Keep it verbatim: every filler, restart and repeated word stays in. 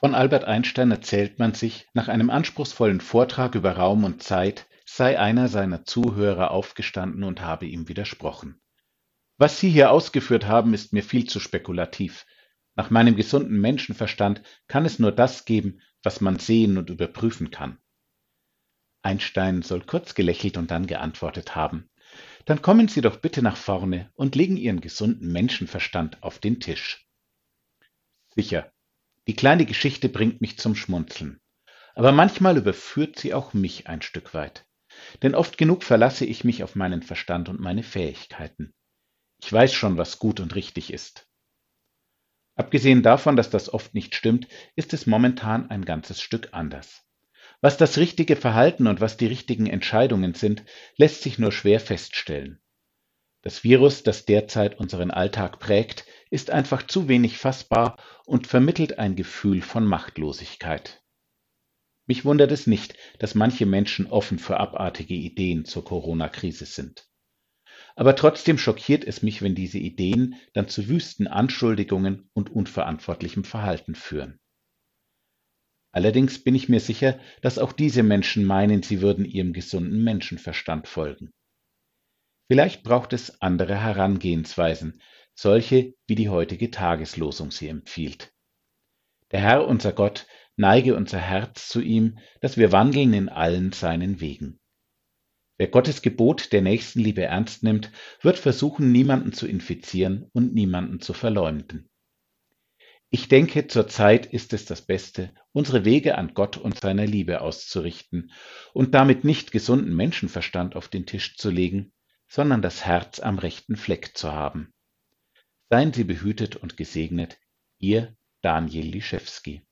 Von Albert Einstein erzählt man sich, nach einem anspruchsvollen Vortrag über Raum und Zeit sei einer seiner Zuhörer aufgestanden und habe ihm widersprochen. Was Sie hier ausgeführt haben, ist mir viel zu spekulativ. Nach meinem gesunden Menschenverstand kann es nur das geben, was man sehen und überprüfen kann. Einstein soll kurz gelächelt und dann geantwortet haben: Dann kommen Sie doch bitte nach vorne und legen Ihren gesunden Menschenverstand auf den Tisch. Sicher, die kleine Geschichte bringt mich zum Schmunzeln. Aber manchmal überführt sie auch mich ein Stück weit. Denn oft genug verlasse ich mich auf meinen Verstand und meine Fähigkeiten. Ich weiß schon, was gut und richtig ist. Abgesehen davon, dass das oft nicht stimmt, ist es momentan ein ganzes Stück anders. Was das richtige Verhalten und was die richtigen Entscheidungen sind, lässt sich nur schwer feststellen. Das Virus, das derzeit unseren Alltag prägt, ist einfach zu wenig fassbar und vermittelt ein Gefühl von Machtlosigkeit. Mich wundert es nicht, dass manche Menschen offen für abartige Ideen zur Corona-Krise sind. Aber trotzdem schockiert es mich, wenn diese Ideen dann zu wüsten Anschuldigungen und unverantwortlichem Verhalten führen. Allerdings bin ich mir sicher, dass auch diese Menschen meinen, sie würden ihrem gesunden Menschenverstand folgen. Vielleicht braucht es andere Herangehensweisen, solche wie die heutige Tageslosung sie empfiehlt. Der Herr, unser Gott, neige unser Herz zu ihm, dass wir wandeln in allen seinen Wegen. Wer Gottes Gebot der Nächstenliebe ernst nimmt, wird versuchen, niemanden zu infizieren und niemanden zu verleumden. Ich denke, zurzeit ist es das Beste, unsere Wege an Gott und seiner Liebe auszurichten und damit nicht gesunden Menschenverstand auf den Tisch zu legen, sondern das Herz am rechten Fleck zu haben. Seien Sie behütet und gesegnet, Ihr Daniel Liszewski.